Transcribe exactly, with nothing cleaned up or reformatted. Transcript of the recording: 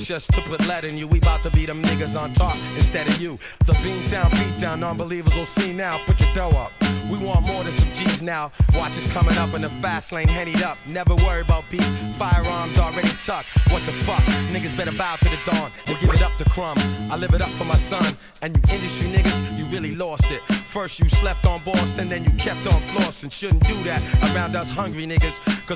just to put lead in you. We bout to be them niggas on top instead of you. The Beantown beatdown, non-believers will see now. Put your dough up. We want more than some G's now. Watch us coming up in the fast lane, hennied up. Never worry about beef. Firearms already tucked. What the fuck? Niggas better bow to the dawn and give it up to Crumb. I live it up for my son. And you industry niggas, you really lost it. First you slept on Boston, then you kept on flossing. Shouldn't do that around us hungry niggas. Cause